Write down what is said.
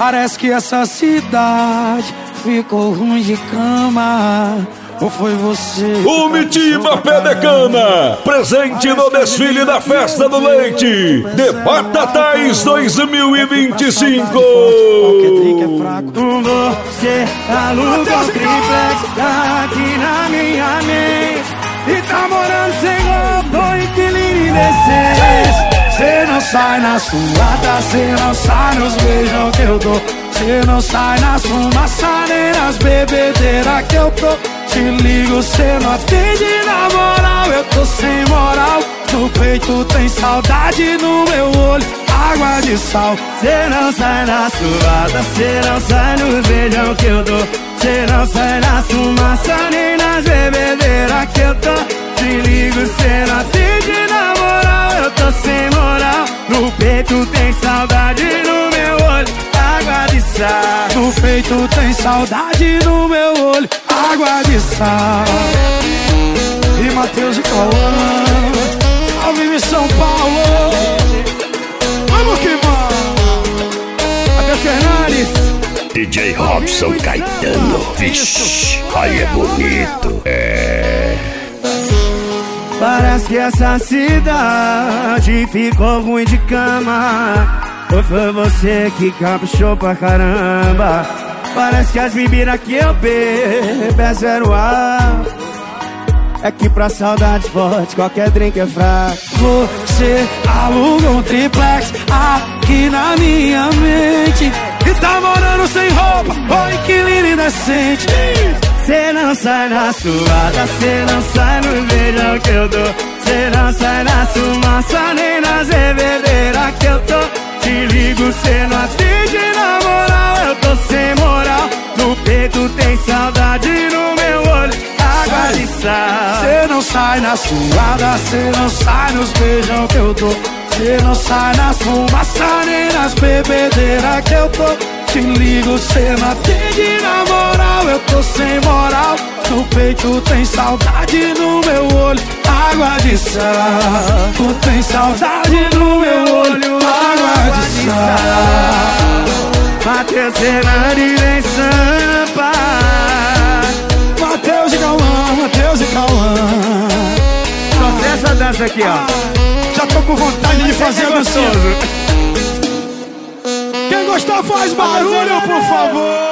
Parece que essa cidade ficou ruim de cama. Ou foi você? O Mitiba Pé de Cana, presente no desfile da Festa do Leite de Batatais 2025. Você aluga o triplex aqui na minha mente e tá morando sem roupa, inquilino indecente. Cê não sai na suada, cê não sai nos beijos que eu dou. Cê não sai nas fumaças nem nas bebedeiras que eu tô. Te ligo, cê não atende na moral, eu tô sem moral. No peito tem saudade, no meu olho água de sal. Cê não sai na suada, cê não sai nos beijão que eu dou. Cê não sai na fumaça nem nas bebedeiras que eu tô. Te ligo, cê não atende na moral, eu tô sem moral. No peito tem saudade, no meu olho água de sal. No peito tem saudade, no meu olho água de sal. E Matheus e Cauã, ao vivo em São Paulo. Vamos que vamos. Até Fernandes. DJ Robson Caetano. Vixe, aí é bonito. Parece que essa cidade ficou ruim de cama. Ou foi você que caprichou pra caramba? Parece que as bebidas que eu bebo é zero ar. É que pra saudade forte qualquer drink é fraco. Você aluga um triplex aqui na minha mente e tá morando sem roupa, oi inquilino indecente. Cê não sai na suada, cê não sai no beijão que eu dou. Cê não sai na fumaça nem nas bebedeiras que eu tô. Te ligo, cê não atende na moral, eu tô sem moral. No peito tem saudade, no meu olho água de sal. Cê não sai na suada, cê não sai nos beijão que eu dou. Cê não sai nas fumaças nem nas bebedeiras que eu tô. Te ligo, cê não atende na moral, eu tô sem moral. No peito tem saudade, no meu olho água de sal. Tu tem saudade no meu olho água de sal. Matheus Fernandes vem Sampa. Matheus e Cauã, Matheus e Cauã. Só sei essa dança aqui, ó. Já tô com vontade de fazer gostoso. Quem gostar faz barulho, por favor.